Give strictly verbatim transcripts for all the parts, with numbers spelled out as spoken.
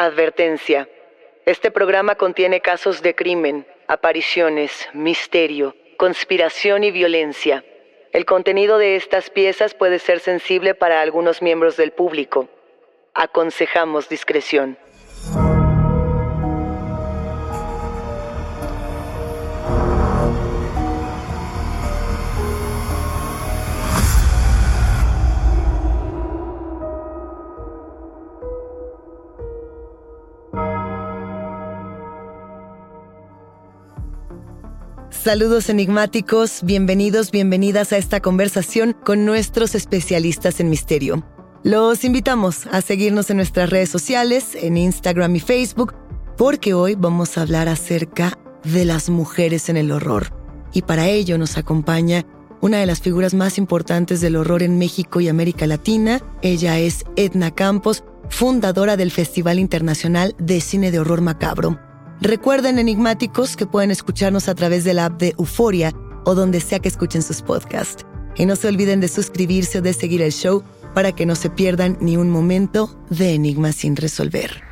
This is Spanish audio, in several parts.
Advertencia. Este programa contiene casos de crimen, apariciones, misterio, conspiración y violencia. El contenido de estas piezas puede ser sensible para algunos miembros del público. Aconsejamos discreción. Saludos enigmáticos, bienvenidos, bienvenidas a esta conversación con nuestros especialistas en misterio. Los invitamos a seguirnos en nuestras redes sociales, en Instagram y Facebook, porque hoy vamos a hablar acerca de las mujeres en el horror. Y para ello nos acompaña una de las figuras más importantes del horror en México y América Latina. Ella es Edna Campos, fundadora del Festival Internacional de Cine de Horror Macabro. Recuerden, enigmáticos, que pueden escucharnos a través de la app de Euforia o donde sea que escuchen sus podcasts. Y no se olviden de suscribirse o de seguir el show para que no se pierdan ni un momento de enigmas sin resolver.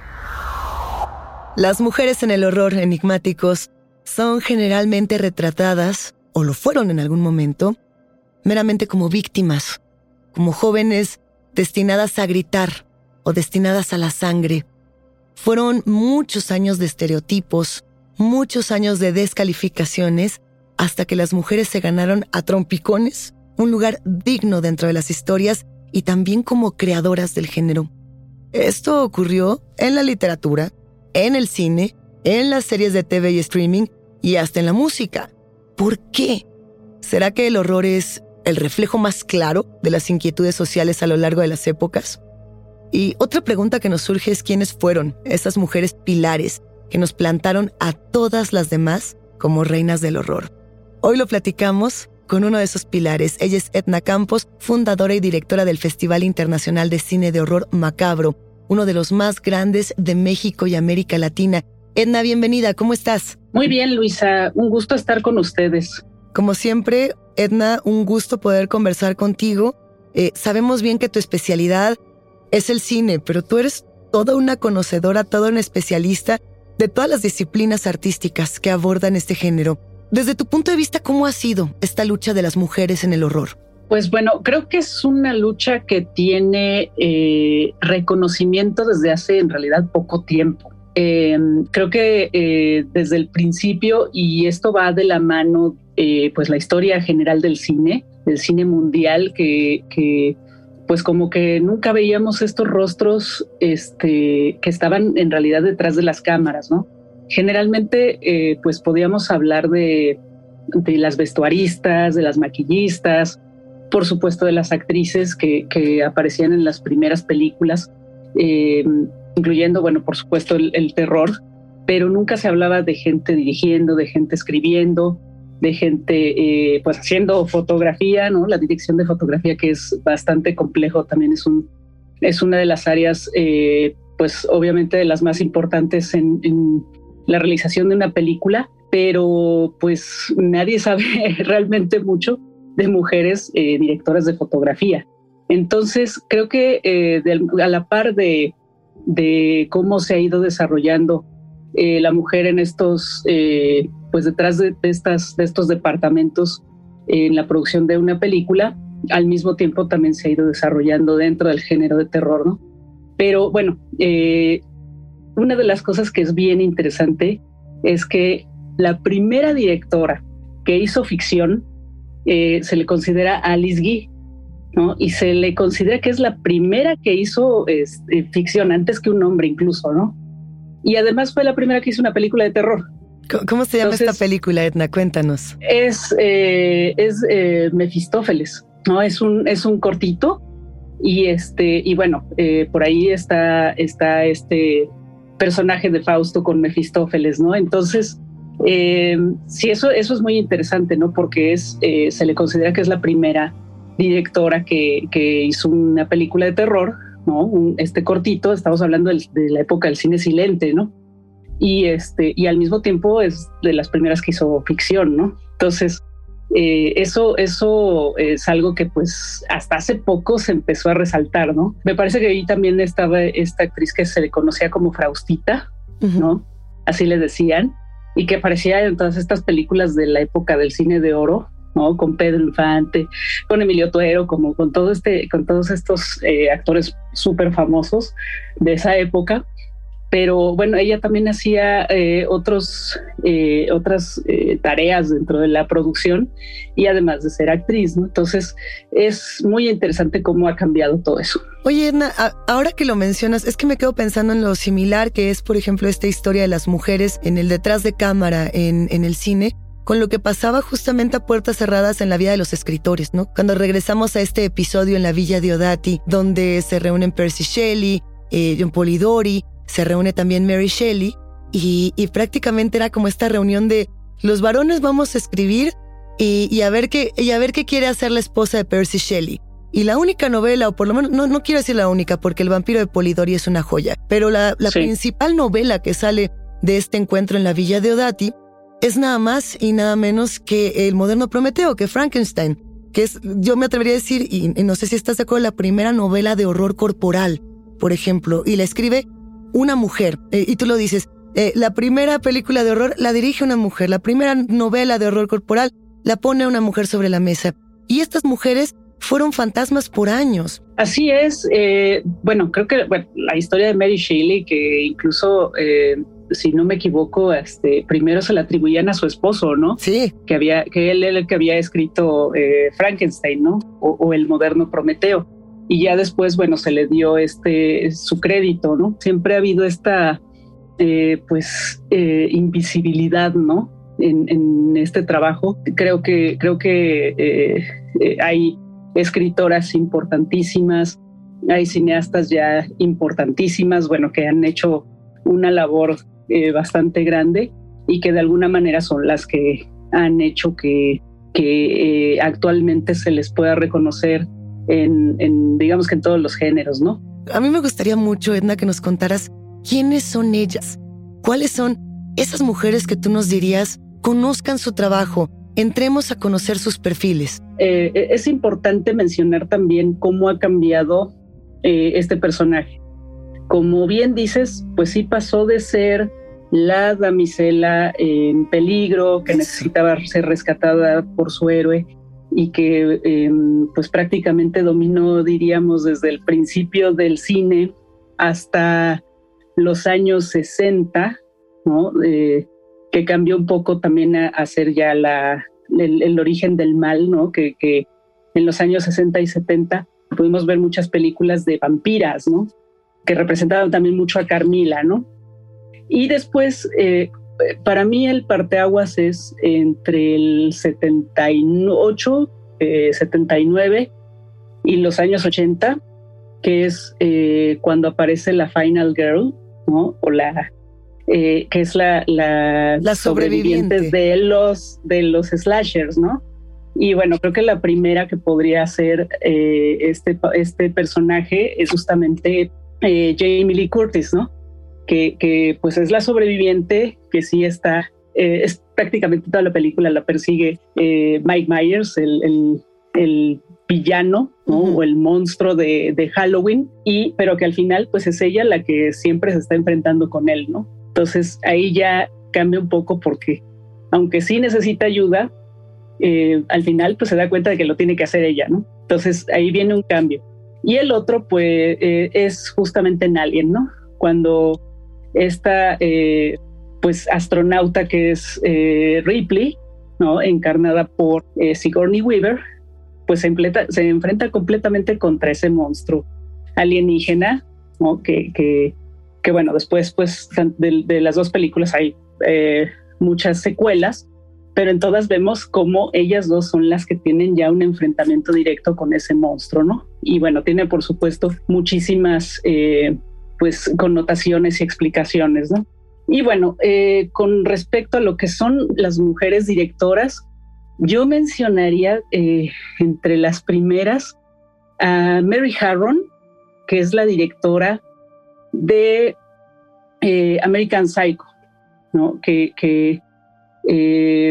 Las mujeres en el horror, enigmáticos, son generalmente retratadas, o lo fueron en algún momento, meramente como víctimas, como jóvenes destinadas a gritar o destinadas a la sangre. Fueron muchos años de estereotipos, muchos años de descalificaciones, hasta que las mujeres se ganaron a trompicones un lugar digno dentro de las historias y también como creadoras del género. Esto ocurrió en la literatura, en el cine, en las series de T V y streaming y hasta en la música. ¿Por qué? ¿Será que el horror es el reflejo más claro de las inquietudes sociales a lo largo de las épocas? Y otra pregunta que nos surge es quiénes fueron esas mujeres pilares que nos plantaron a todas las demás como reinas del horror. Hoy lo platicamos con uno de esos pilares. Ella es Edna Campos, fundadora y directora del Festival Internacional de Cine de Horror Macabro, uno de los más grandes de México y América Latina. Edna, bienvenida, ¿cómo estás? Muy bien, Luisa, un gusto estar con ustedes. Como siempre, Edna, un gusto poder conversar contigo. Eh, sabemos bien que tu especialidad es el cine, pero tú eres toda una conocedora, toda una especialista de todas las disciplinas artísticas que abordan este género. Desde tu punto de vista, ¿cómo ha sido esta lucha de las mujeres en el horror? Pues bueno, creo que es una lucha que tiene eh, reconocimiento desde hace en realidad poco tiempo. Eh, creo que eh, desde el principio, y esto va de la mano, eh, pues la historia general del cine, del cine mundial, que... que pues como que nunca veíamos estos rostros este, que estaban en realidad detrás de las cámaras, ¿no? Generalmente, eh, pues podíamos hablar de, de las vestuaristas, de las maquillistas, por supuesto de las actrices que, que aparecían en las primeras películas, eh, incluyendo, bueno, por supuesto el, el terror, pero nunca se hablaba de gente dirigiendo, de gente escribiendo, de gente eh, pues haciendo fotografía, ¿no? La dirección de fotografía, que es bastante complejo, también es, un, es una de las áreas, eh, pues obviamente de las más importantes en, en la realización de una película, pero pues nadie sabe realmente mucho de mujeres eh, directoras de fotografía. Entonces creo que eh, de, a la par de, de cómo se ha ido desarrollando eh, la mujer en estos... Eh, pues detrás de, de, estas, de estos departamentos en la producción de una película, al mismo tiempo también se ha ido desarrollando dentro del género de terror, ¿no? Pero bueno, eh, una de las cosas que es bien interesante es que la primera directora que hizo ficción eh, se le considera Alice Guy, ¿no? Y se le considera que es la primera que hizo este, ficción, antes que un hombre incluso, ¿no? Y además fue la primera que hizo una película de terror. ¿Cómo se llama Entonces, esta película, Edna? Cuéntanos. Es, eh, es eh, Mefistófeles, ¿no? Es un, es un cortito y, este, y bueno, eh, por ahí está, está este personaje de Fausto con Mefistófeles, ¿no? Entonces, eh, sí, eso, eso es muy interesante, ¿no? Porque es, eh, se le considera que es la primera directora que, que hizo una película de terror, ¿no? Un, este cortito, estamos hablando del, de la época del cine silente, ¿no? Y, este, y al mismo tiempo es de las primeras que hizo ficción, ¿no? Entonces, Eh, eso, eso es algo que pues hasta hace poco se empezó a resaltar, ¿no? Me parece que ahí también estaba esta actriz que se le conocía como Faustita, uh-huh. ¿no? Así le decían, y que aparecía en todas estas películas de la época del cine de oro, ¿no? Con Pedro Infante, con Emilio Tuero, como con todo este, con todos estos eh, actores súper famosos de esa época. Pero bueno, ella también hacía eh, otros, eh, otras eh, tareas dentro de la producción y además de ser actriz, ¿no? Entonces es muy interesante cómo ha cambiado todo eso. Oye, Edna, a- ahora que lo mencionas, es que me quedo pensando en lo similar que es, por ejemplo, esta historia de las mujeres en el detrás de cámara en, en el cine, con lo que pasaba justamente a puertas cerradas en la vida de los escritores, ¿no? Cuando regresamos a este episodio en la Villa Diodati, donde se reúnen Percy Shelley, eh, John Polidori, se reúne también Mary Shelley y, y prácticamente era como esta reunión de los varones vamos a escribir y, y, a ver qué, y a ver qué quiere hacer la esposa de Percy Shelley. Y la única novela, o por lo menos, no, no quiero decir la única porque El vampiro de Polidori es una joya, pero la, la sí. principal novela que sale de este encuentro en la Villa Diodati es nada más y nada menos que El moderno Prometeo, que Frankenstein, que es, yo me atrevería a decir, y, y no sé si estás de acuerdo, la primera novela de horror corporal, por ejemplo, y la escribe una mujer, eh, y tú lo dices, eh, la primera película de horror la dirige una mujer, la primera novela de horror corporal la pone una mujer sobre la mesa. Y estas mujeres fueron fantasmas por años. Así es. Eh, bueno, creo que bueno, la historia de Mary Shelley, que incluso, eh, si no me equivoco, este, primero se la atribuían a su esposo, ¿no? Sí. Que había, que él era el que había escrito eh, Frankenstein, ¿no? O, o El moderno Prometeo. Y ya después, bueno, se le dio este su crédito, ¿no? Siempre ha habido esta, eh, pues, eh, invisibilidad, ¿no? En, en este trabajo. Creo que, creo que eh, eh, hay escritoras importantísimas, hay cineastas ya importantísimas, bueno, que han hecho una labor eh, bastante grande y que de alguna manera son las que han hecho que, que eh, actualmente se les pueda reconocer En, en, digamos que en todos los géneros, ¿no? A mí me gustaría mucho, Edna, que nos contaras quiénes son ellas, cuáles son esas mujeres que tú nos dirías, conozcan su trabajo, entremos a conocer sus perfiles. Eh, es importante mencionar también cómo ha cambiado eh, este personaje. Como bien dices, pues sí pasó de ser la damisela en peligro, que necesitaba ser rescatada por su héroe, y que eh, pues prácticamente dominó, diríamos, desde el principio del cine hasta los años sesenta, ¿no? Eh, que cambió un poco también a, a ser ya la, el, el origen del mal, ¿no? Que, que en los años sesenta y setenta pudimos ver muchas películas de vampiras, ¿no? Que representaban también mucho a Carmila, ¿no? Y después, eh, para mí el parteaguas es entre el setenta y ocho, eh, setenta y nueve y los años ochenta, que es eh, cuando aparece la Final Girl, ¿no? O la eh, que es la, la, la sobreviviente sobrevivientes de los, de los slashers, ¿no? Y bueno, creo que la primera que podría ser eh, este, este personaje es justamente eh, Jamie Lee Curtis, ¿no? Que, que pues es la sobreviviente que sí está, eh, es prácticamente toda la película la persigue eh, Mike Myers, el, el, el villano, ¿no? Uh-huh. O el monstruo de, de Halloween, y, pero que al final pues es ella la que siempre se está enfrentando con él, ¿no? Entonces ahí ya cambia un poco porque aunque sí necesita ayuda, eh, al final pues se da cuenta de que lo tiene que hacer ella, ¿no? Entonces ahí viene un cambio. Y el otro pues eh, es justamente en Alien, ¿no? Cuando esta eh, pues astronauta que es eh, Ripley, ¿no? Encarnada por eh, Sigourney Weaver, pues se, enfrenta, se enfrenta completamente contra ese monstruo alienígena, ¿no? Que, que, que bueno, después pues de, de las dos películas hay eh, muchas secuelas, pero en todas vemos cómo ellas dos son las que tienen ya un enfrentamiento directo con ese monstruo, ¿no? Y bueno, tiene por supuesto muchísimas eh, pues connotaciones y explicaciones, ¿no? Y bueno, eh, con respecto a lo que son las mujeres directoras, yo mencionaría eh, entre las primeras a Mary Harron, que es la directora de eh, American Psycho, ¿no? Que, que eh,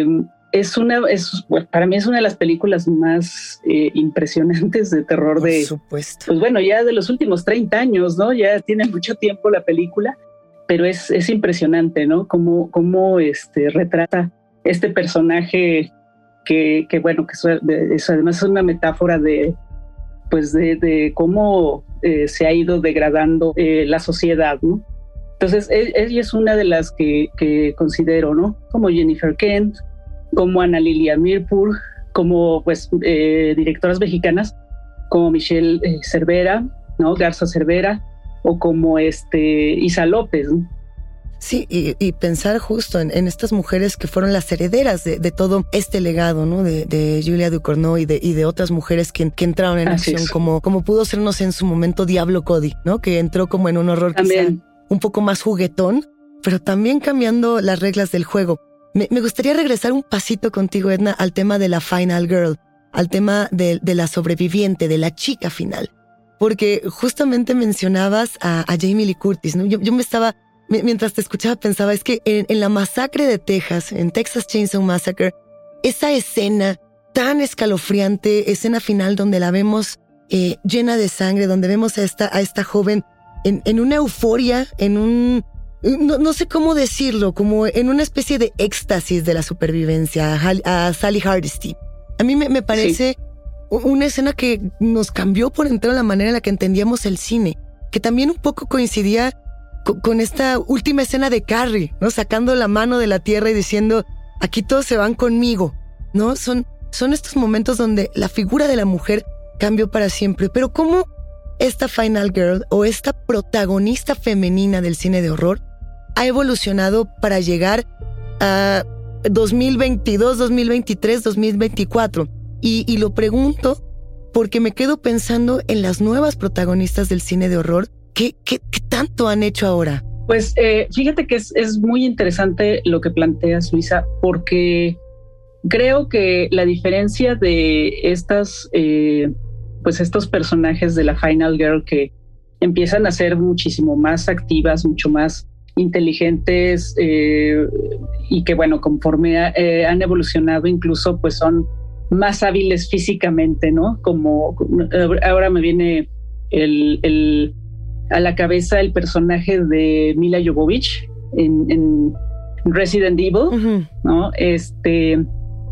es una, es, bueno, para mí es una de las películas más eh, impresionantes de terror Por de, supuesto. Pues bueno, ya de los últimos treinta años, ¿no? Ya tiene mucho tiempo la película, pero es, es impresionante, ¿no? Cómo, cómo este, retrata este personaje que, que bueno, que eso, eso además es una metáfora de, pues de, de cómo eh, se ha ido degradando eh, la sociedad, ¿no? Entonces, ella es una de las que, que considero, ¿no? Como Jennifer Kent, como Ana Lilia Mirpur, como pues eh, directoras mexicanas, como Michelle eh, Cervera, ¿no? Garza Cervera, o como este Isa López, ¿no? Sí, y, y pensar justo en, en estas mujeres que fueron las herederas de, de todo este legado, ¿no? De, de Julia Ducournau y de, y de otras mujeres que, que entraron en Así acción, es. como, como pudo sernos en su momento Diablo Cody, ¿no? Que entró como en un horror También. quizá un poco más juguetón, pero también cambiando las reglas del juego. Me, me gustaría regresar un pasito contigo, Edna, al tema de la Final Girl, al tema de, de la sobreviviente, de la chica final. Porque justamente mencionabas a, a Jamie Lee Curtis, ¿no? Yo, yo me estaba... Mientras te escuchaba pensaba, es que en, en la masacre de Texas, en Texas Chainsaw Massacre, esa escena tan escalofriante, escena final donde la vemos eh, llena de sangre, donde vemos a esta, a esta joven en, en una euforia, en un... No, no sé cómo decirlo, como en una especie de éxtasis de la supervivencia, a, a Sally Hardesty. A mí me, me parece sí. una escena que nos cambió por entero la manera en la que entendíamos el cine, que también un poco coincidía con esta última escena de Carrie, ¿no? Sacando la mano de la tierra y diciendo, aquí todos se van conmigo, ¿no? Son, son estos momentos donde la figura de la mujer cambió para siempre. Pero ¿cómo esta Final Girl o esta protagonista femenina del cine de horror ha evolucionado para llegar a dos mil veintidós, dos mil veintitrés, dos mil veinticuatro? Y, y lo pregunto porque me quedo pensando en las nuevas protagonistas del cine de horror. ¿Qué, qué, qué tanto han hecho ahora? Pues eh, fíjate que es, es muy interesante lo que planteas, Luisa, porque creo que la diferencia de estas, eh, pues estos personajes de la Final Girl que empiezan a ser muchísimo más activas, mucho más inteligentes eh, y que bueno, conforme a, eh, han evolucionado incluso pues son más hábiles físicamente, ¿no? Como ahora me viene el... el a la cabeza el personaje de Mila Jovovich en, en Resident Evil, uh-huh. ¿no? Este,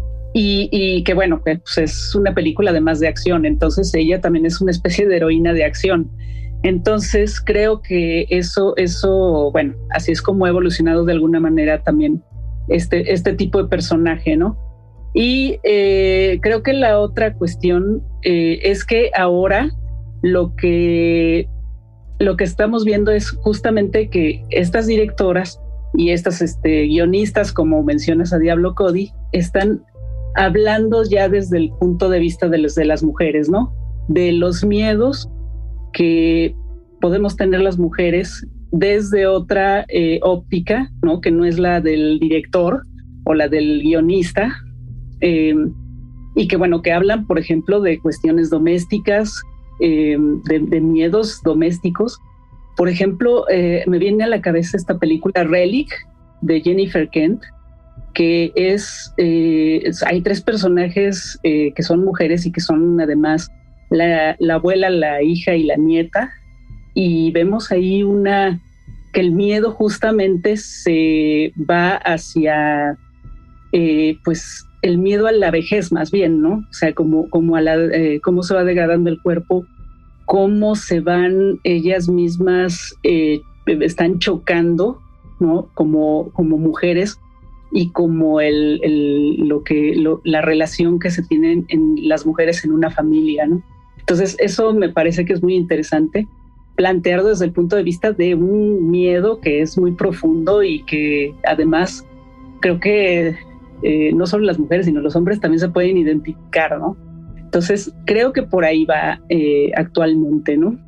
y, y que bueno, pues es una película además de acción, entonces ella también es una especie de heroína de acción. Entonces creo que eso, eso, bueno, así es como ha evolucionado de alguna manera también este, este tipo de personaje, ¿no? Y eh, creo que la otra cuestión eh, es que ahora lo que Lo que estamos viendo es justamente que estas directoras y estas este, guionistas, como mencionas a Diablo Cody, están hablando ya desde el punto de vista de, los, de las mujeres, ¿no? De los miedos que podemos tener las mujeres desde otra eh, óptica, ¿no? Que no es la del director o la del guionista, eh, y que bueno, que hablan, por ejemplo, de cuestiones domésticas, Eh, de, de miedos domésticos. Por ejemplo, eh, me viene a la cabeza esta película Relic de Jennifer Kent, que es, eh, es hay tres personajes eh, que son mujeres y que son además la, la abuela, la hija y la nieta, y vemos ahí una que el miedo justamente se va hacia eh, pues el miedo a la vejez más bien, ¿no? O sea, como, como a la, eh, cómo se va degradando el cuerpo, cómo se van ellas mismas, eh, están chocando, ¿no? Como, como mujeres y como el, el, lo que, lo, la relación que se tienen en las mujeres en una familia, ¿no? Entonces, eso me parece que es muy interesante plantear desde el punto de vista de un miedo que es muy profundo y que además creo que Eh, no solo las mujeres, sino los hombres también se pueden identificar, ¿no? Entonces, creo que por ahí va eh, actualmente, ¿no?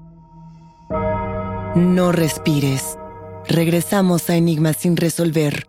No respires. Regresamos a Enigmas sin resolver.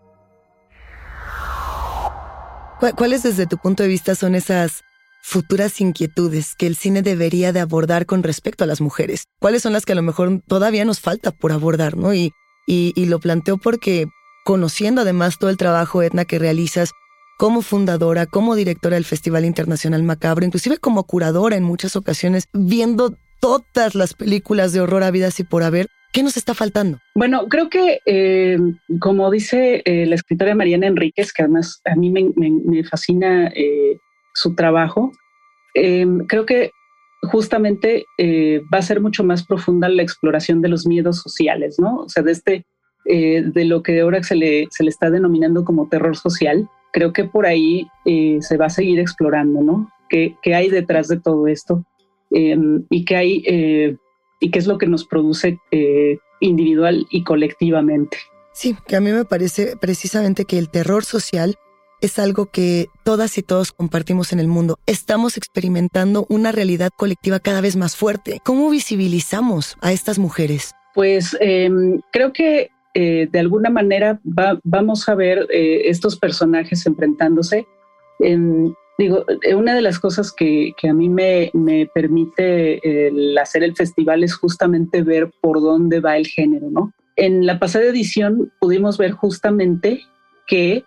¿Cuáles desde tu punto de vista son esas futuras inquietudes que el cine debería de abordar con respecto a las mujeres? ¿Cuáles son las que a lo mejor todavía nos falta por abordar, ¿no? Y, y, y lo planteo porque, conociendo además todo el trabajo, Edna, que realizas como fundadora, como directora del Festival Internacional Macabro, inclusive como curadora en muchas ocasiones, viendo todas las películas de horror habidas y por haber. ¿Qué nos está faltando? Bueno, creo que eh, como dice eh, la escritora Mariana Enríquez, que además a mí me, me, me fascina eh, su trabajo, eh, creo que justamente eh, va a ser mucho más profunda la exploración de los miedos sociales, ¿no? O sea, de este, eh, de lo que ahora se le, se le está denominando como terror social. Creo que por ahí eh, se va a seguir explorando, ¿no? ¿Qué, qué hay detrás de todo esto? Eh, y qué hay... Eh, y qué es lo que nos produce eh, individual y colectivamente. Sí, que a mí me parece precisamente que el terror social es algo que todas y todos compartimos en el mundo. Estamos experimentando una realidad colectiva cada vez más fuerte. ¿Cómo visibilizamos a estas mujeres? Pues eh, creo que eh, de alguna manera va, vamos a ver eh, estos personajes enfrentándose. Eh, Digo, una de las cosas que, que a mí me, me permite el hacer el festival es justamente ver por dónde va el género, ¿no? En la pasada edición pudimos ver justamente que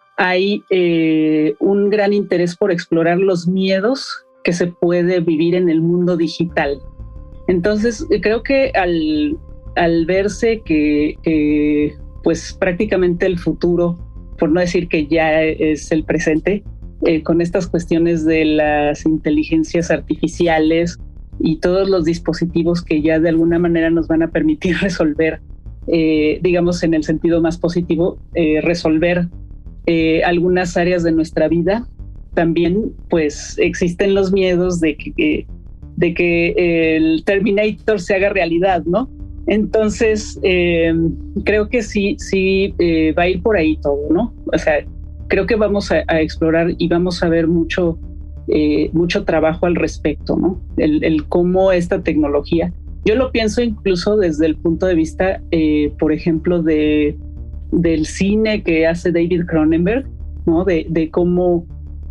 hay eh, un gran interés por explorar los miedos que se puede vivir en el mundo digital. Entonces, creo que al, al verse que, que pues prácticamente el futuro, por no decir que ya es el presente, Eh, con estas cuestiones de las inteligencias artificiales y todos los dispositivos que ya de alguna manera nos van a permitir resolver, eh, digamos en el sentido más positivo, eh, resolver eh, algunas áreas de nuestra vida. También pues existen los miedos de que, de que el Terminator se haga realidad, ¿no? Entonces eh, creo que sí, sí eh, va a ir por ahí todo, ¿no? O sea, creo que vamos a, a explorar y vamos a ver mucho, eh, mucho trabajo al respecto, ¿no? El, el cómo esta tecnología. Yo lo pienso incluso desde el punto de vista, eh, por ejemplo, de, del cine que hace David Cronenberg, ¿no? De, de cómo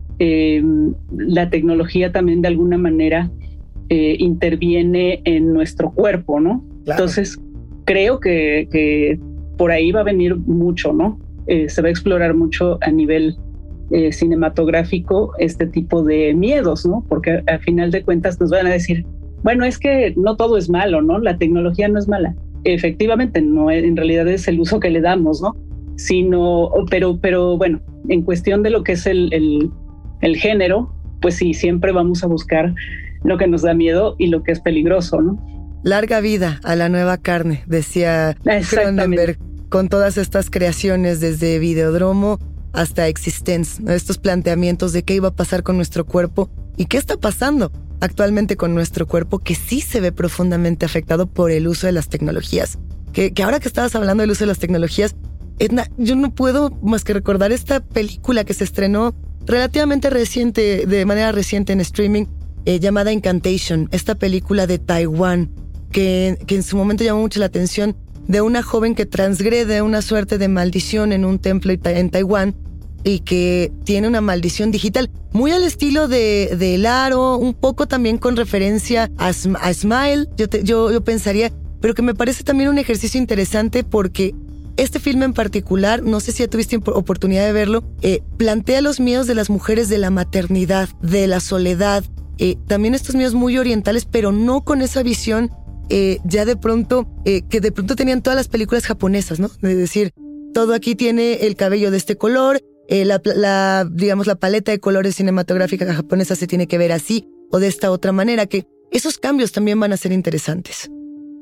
eh, la tecnología también de alguna manera eh, interviene en nuestro cuerpo, ¿no? Claro. Entonces, creo que, que por ahí va a venir mucho, ¿no? Eh, se va a explorar mucho a nivel eh, cinematográfico este tipo de miedos, ¿no? Porque al final de cuentas nos van a decir, bueno, es que no todo es malo, ¿no? La tecnología no es mala. Efectivamente, no, en realidad es el uso que le damos, ¿no? Sino, pero, pero bueno, en cuestión de lo que es el, el, el género, pues sí, siempre vamos a buscar lo que nos da miedo y lo que es peligroso, ¿no? Larga vida a la nueva carne, decía Cronenberg, con todas estas creaciones desde Videodromo hasta Existence, ¿no? Estos planteamientos de qué iba a pasar con nuestro cuerpo y qué está pasando actualmente con nuestro cuerpo, que sí se ve profundamente afectado por el uso de las tecnologías. Que, que ahora que estabas hablando del uso de las tecnologías, Edna, yo no puedo más que recordar esta película que se estrenó relativamente reciente, de manera reciente en streaming, eh, llamada Incantation, esta película de Taiwán, que, que en su momento llamó mucho la atención, de una joven que transgrede una suerte de maldición en un templo en Taiwán y que tiene una maldición digital, muy al estilo de, de El Aro, un poco también con referencia a, a Smile, yo, te, yo, yo pensaría, pero que me parece también un ejercicio interesante porque este filme en particular, no sé si ya tuviste oportunidad de verlo, eh, plantea los miedos de las mujeres de la maternidad, de la soledad, eh, también estos miedos muy orientales, pero no con esa visión Eh, ya de pronto, eh, que de pronto tenían todas las películas japonesas, ¿no? Es decir, todo aquí tiene el cabello de este color, eh, la, la, digamos, la paleta de colores cinematográfica japonesa se tiene que ver así o de esta otra manera, que esos cambios también van a ser interesantes.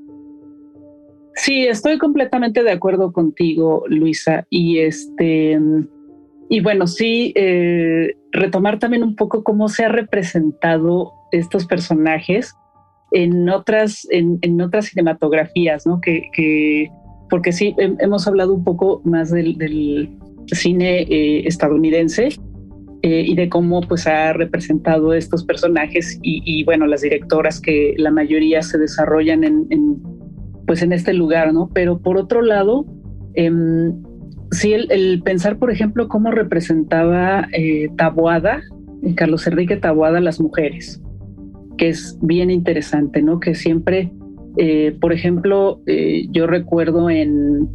Sí, estoy completamente de acuerdo contigo, Luisa. Y este, y bueno, sí, eh, retomar también un poco cómo se ha representado estos personajes en otras, en, en otras cinematografías, ¿no? Que, que porque sí, he, hemos hablado un poco más del, del cine eh, estadounidense eh, y de cómo pues ha representado estos personajes y, y bueno, las directoras que la mayoría se desarrollan en, en pues en este lugar, ¿no? Pero por otro lado, eh, sí, el, el pensar, por ejemplo, cómo representaba eh, Taboada, Carlos Enrique Taboada, las mujeres, que es bien interesante, ¿no? Que siempre, eh, por ejemplo, eh, yo recuerdo en,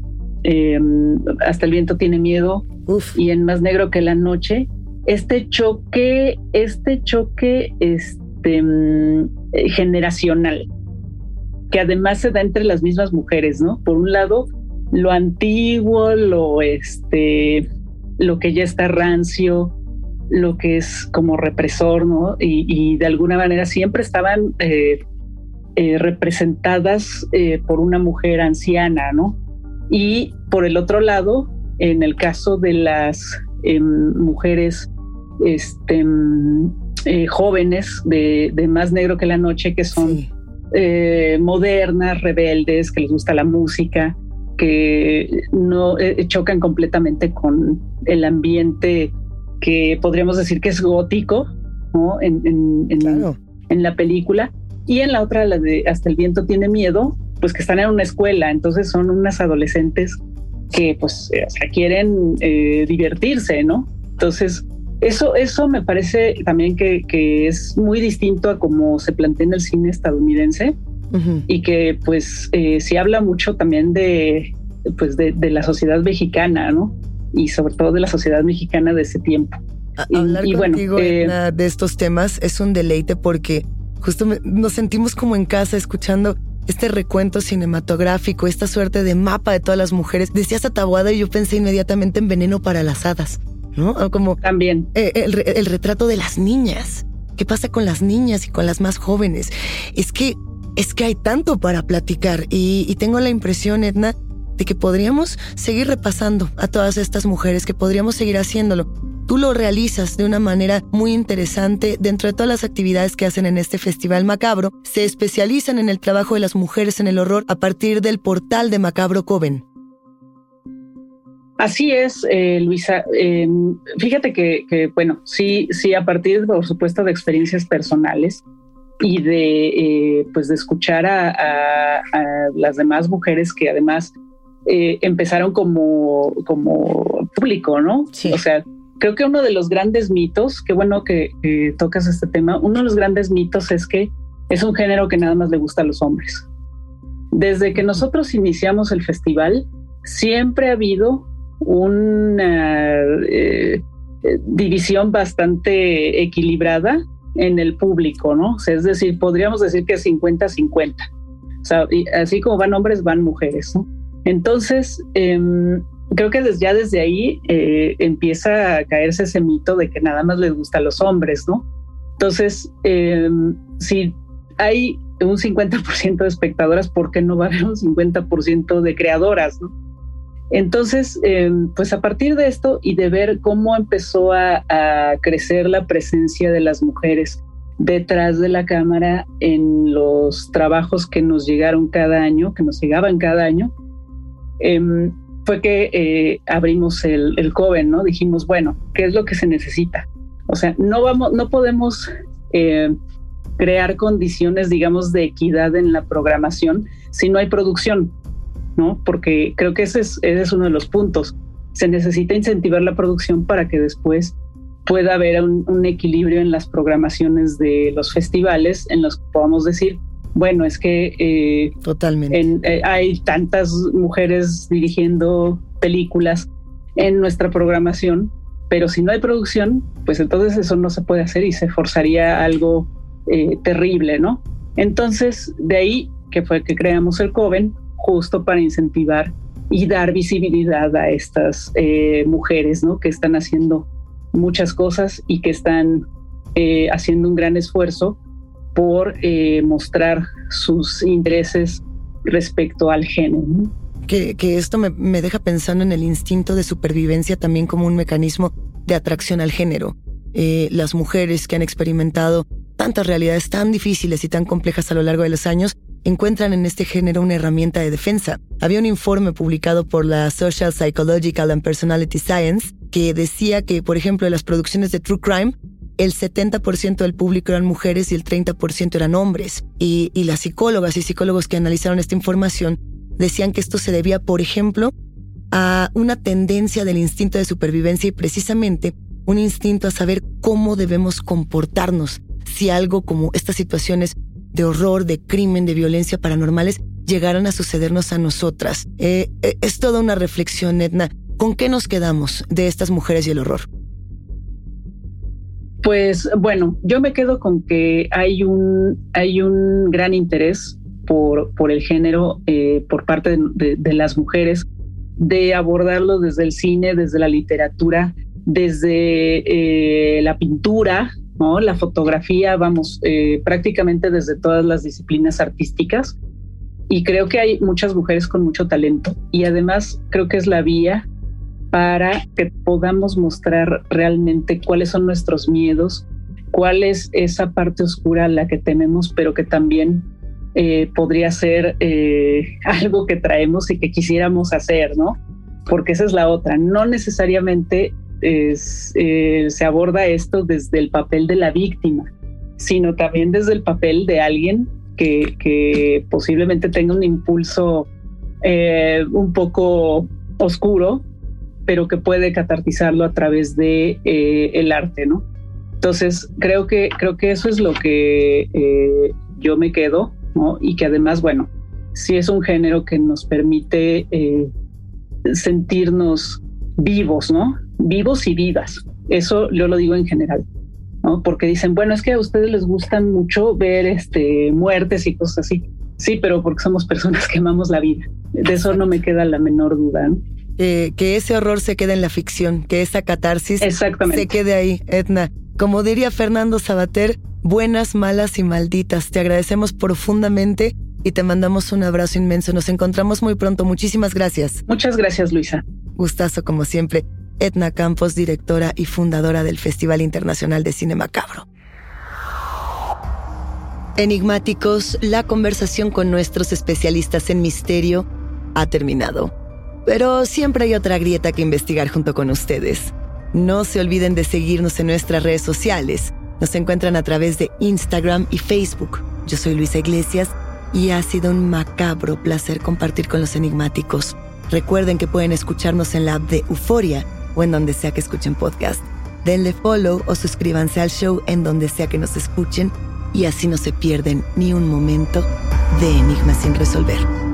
eh, Hasta el viento tiene miedo. Uf. Y en Más negro que la noche, este choque, este choque este, generacional, que además se da entre las mismas mujeres, ¿no? Por un lado, lo antiguo, lo, este, lo que ya está rancio, lo que es como represor, ¿no? Y, y de alguna manera siempre estaban eh, eh, representadas eh, por una mujer anciana, ¿no? Y por el otro lado, en el caso de las eh, mujeres este, eh, jóvenes de, de Más negro que la noche, que son sí. eh, modernas, rebeldes, que les gusta la música, que no eh, chocan completamente con el ambiente que podríamos decir que es gótico, ¿no? En, en, en, claro. en la película. Y en la otra, la de Hasta el viento tiene miedo, pues que están en una escuela, entonces son unas adolescentes que pues o sea, quieren eh, divertirse, ¿no? Entonces eso, eso me parece también que, que es muy distinto a cómo se plantea en el cine estadounidense. Uh-huh. Y que pues eh, se habla mucho también de, pues, de, de la sociedad mexicana, ¿no? Y sobre todo de la sociedad mexicana de ese tiempo. A hablar y, contigo, bueno, eh, Edna, de estos temas es un deleite porque justo me, nos sentimos como en casa escuchando este recuento cinematográfico, esta suerte de mapa de todas las mujeres. Decías a Taboada y yo pensé inmediatamente en Veneno para las hadas, ¿no? Como también eh, el, el retrato de las niñas. ¿Qué pasa con las niñas y con las más jóvenes? Es que, es que hay tanto para platicar y, y tengo la impresión, Edna, de que podríamos seguir repasando a todas estas mujeres, que podríamos seguir haciéndolo. Tú lo realizas de una manera muy interesante. Dentro de todas las actividades que hacen en este Festival Macabro, se especializan en el trabajo de las mujeres en el horror a partir del portal de Macabro Coven. Así es, eh, Luisa. Eh, fíjate que, que, bueno, sí, sí, a partir, por supuesto, de experiencias personales y de, eh, pues, de escuchar a, a, a las demás mujeres que además Eh, empezaron como, como público, ¿no? Sí. O sea, creo que uno de los grandes mitos, qué bueno que eh, tocas este tema, uno de los grandes mitos es que es un género que nada más le gusta a los hombres. Desde que nosotros iniciamos el festival, siempre ha habido una eh, división bastante equilibrada en el público, ¿no? O sea, es decir, podríamos decir que es cincuenta cincuenta. O sea, y así como van hombres, van mujeres, ¿no? Entonces, eh, creo que desde, ya desde ahí eh, empieza a caerse ese mito de que nada más les gusta a los hombres, ¿no? Entonces, eh, si hay un cincuenta por ciento de espectadoras, ¿por qué no va a haber un cincuenta por ciento de creadoras, ¿no? Entonces, eh, pues a partir de esto y de ver cómo empezó a, a crecer la presencia de las mujeres detrás de la cámara en los trabajos que nos llegaron cada año, que nos llegaban cada año, Eh, fue que eh, abrimos el, el Coven, ¿no? Dijimos, bueno, ¿qué es lo que se necesita? O sea, no vamos, no podemos eh, crear condiciones, digamos, de equidad en la programación si no hay producción, ¿no? Porque creo que ese es, ese es uno de los puntos. Se necesita incentivar la producción para que después pueda haber un, un equilibrio en las programaciones de los festivales en los que podamos decir, bueno, es que eh, totalmente en, eh, hay tantas mujeres dirigiendo películas en nuestra programación, pero si no hay producción, pues entonces eso no se puede hacer y se forzaría algo eh, terrible, ¿no? Entonces, de ahí que fue que creamos el Coven, justo para incentivar y dar visibilidad a estas eh, mujeres, ¿no? Que están haciendo muchas cosas y que están eh, haciendo un gran esfuerzo por eh, mostrar sus intereses respecto al género, ¿no? Que, que esto me, me deja pensando en el instinto de supervivencia también como un mecanismo de atracción al género. Eh, las mujeres que han experimentado tantas realidades tan difíciles y tan complejas a lo largo de los años encuentran en este género una herramienta de defensa. Había un informe publicado por la Social, Psychological and Personality Science que decía que, por ejemplo, en las producciones de True Crime, el setenta por ciento del público eran mujeres y el treinta por ciento eran hombres. Y, y las psicólogas y psicólogos que analizaron esta información decían que esto se debía, por ejemplo, a una tendencia del instinto de supervivencia y precisamente un instinto a saber cómo debemos comportarnos si algo como estas situaciones de horror, de crimen, de violencia paranormales llegaran a sucedernos a nosotras. Eh, eh, es toda una reflexión, Edna. ¿Con qué nos quedamos de estas mujeres y el horror? Pues bueno, yo me quedo con que hay un, hay un gran interés por, por el género eh, por parte de, de, de las mujeres, de abordarlo desde el cine, desde la literatura, desde eh, la pintura, ¿no? La fotografía, vamos, eh, prácticamente desde todas las disciplinas artísticas. Y creo que hay muchas mujeres con mucho talento. Y además creo que es la vía para que podamos mostrar realmente cuáles son nuestros miedos, cuál es esa parte oscura a la que tememos, pero que también eh, podría ser eh, algo que traemos y que quisiéramos hacer, ¿no? Porque esa es la otra. No necesariamente es, eh, se aborda esto desde el papel de la víctima, sino también desde el papel de alguien que, que posiblemente tenga un impulso eh, un poco oscuro, pero que puede catartizarlo a través de eh, el arte, ¿no? Entonces, creo que, creo que eso es lo que eh, yo me quedo, ¿no? Y que además, bueno, sí es un género que nos permite eh, sentirnos vivos, ¿no? Vivos y vivas. Eso yo lo digo en general, ¿no? Porque dicen, bueno, es que a ustedes les gusta mucho ver este, muertes y cosas así. Sí, pero porque somos personas que amamos la vida. De eso no me queda la menor duda, ¿no? Eh, que ese horror se quede en la ficción, que esa catarsis se quede ahí, Edna. Como diría Fernando Sabater, buenas, malas y malditas. Te agradecemos profundamente y te mandamos un abrazo inmenso. Nos encontramos muy pronto. Muchísimas gracias. Muchas gracias, Luisa. Gustazo como siempre. Edna Campos, directora y fundadora del Festival Internacional de Cine Macabro. Enigmáticos, la conversación con nuestros especialistas en misterio ha terminado. Pero siempre hay otra grieta que investigar junto con ustedes. No se olviden de seguirnos en nuestras redes sociales. Nos encuentran a través de Instagram y Facebook. Yo soy Luisa Iglesias y ha sido un macabro placer compartir con los enigmáticos. Recuerden que pueden escucharnos en la app de Euforia o en donde sea que escuchen podcast. Denle follow o suscríbanse al show en donde sea que nos escuchen y así no se pierden ni un momento de enigmas sin resolver.